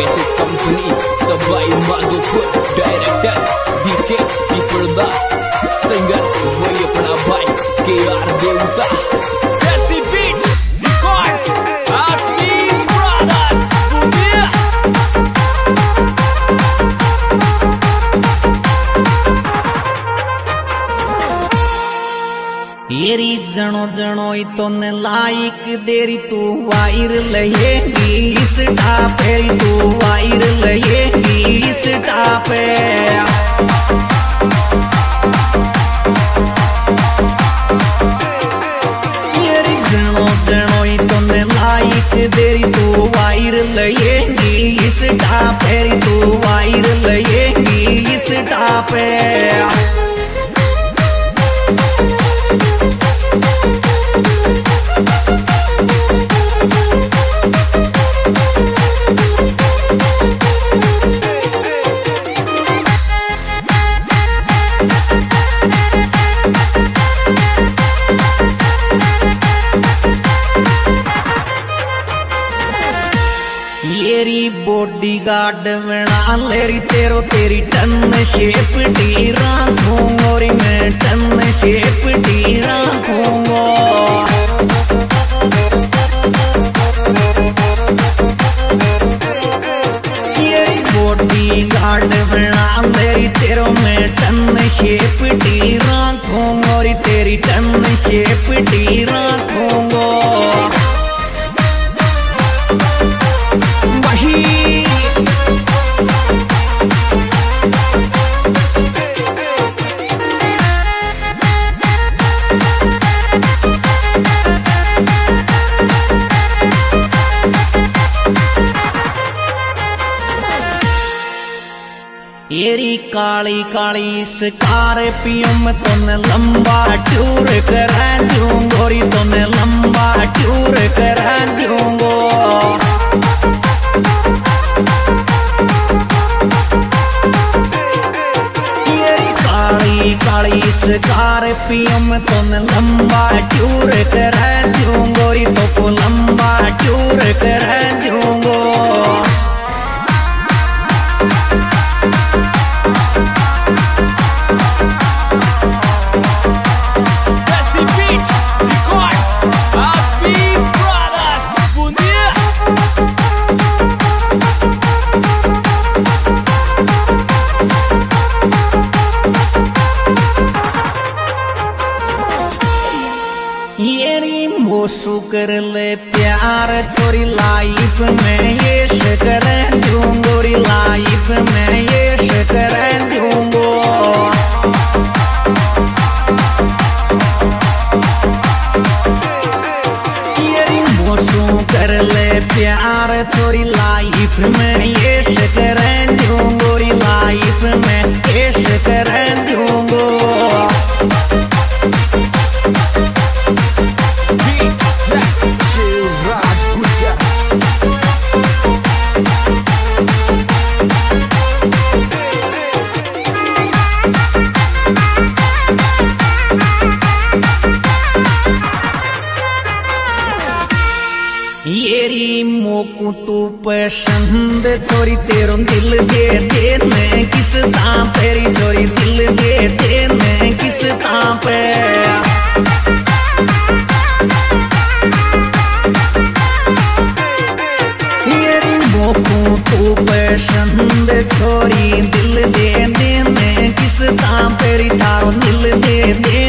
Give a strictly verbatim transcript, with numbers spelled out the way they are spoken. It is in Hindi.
Cassette company Sawai Madhopur, director DK Pipalda, singer वही अपना भाई के आर देवता। देसी बीट रिकॉर्ड्स आसमी ब्रदर्स दुनिया। येरी जनो जनो तो ने लाइक देरी तू वायरल रहेगी इस टापे, तू वायरल रहेगी इस टापे। येरी जनो जनो तो ने लाइक देरी तू वायरल रहेगी इस टापे, तू वायरल रहेगी इस टापे। तेरी बॉडी गार्ड बना लेरी तेरो तेरी टन शेप डी रखूंगा, और मैं टन शेप डी रखूंगा। तेरी बॉडी गार्ड बना लेरी तेरो मैं टन शेप डी रखूंगा, और तेरी टन शेप डी रखूंगा। येरी काली काली स्कॉर्पियो में तोने लंबा टूर करा दूंगा, गोरी तोने लंबा टूर करा दूंगा। येरी काली काली स्कॉर्पियो में तोने लंबा टूर करा दूंगा, गोरी तो को लंबा टूर करा दूंगा। येरी मोसू कर ले प्यार छोरी लाइफ में ये शकर दूंगोरी, लाइफ में ये शकर दूंगो। येरी मोसू कर ले प्यार छोरी लाइफ में ये शकर दूंगोरी, लाइफ में ये शकर दूंगो। येरी मोकू तू पसंद छोरी तेरो दिल दे देने किस तां पेरी, छोरी दिल दे देने किस तां पे। येरी मोकू तू पसंद छोरी दिल दे देने किस तां पेरी, तारो दिल दे दे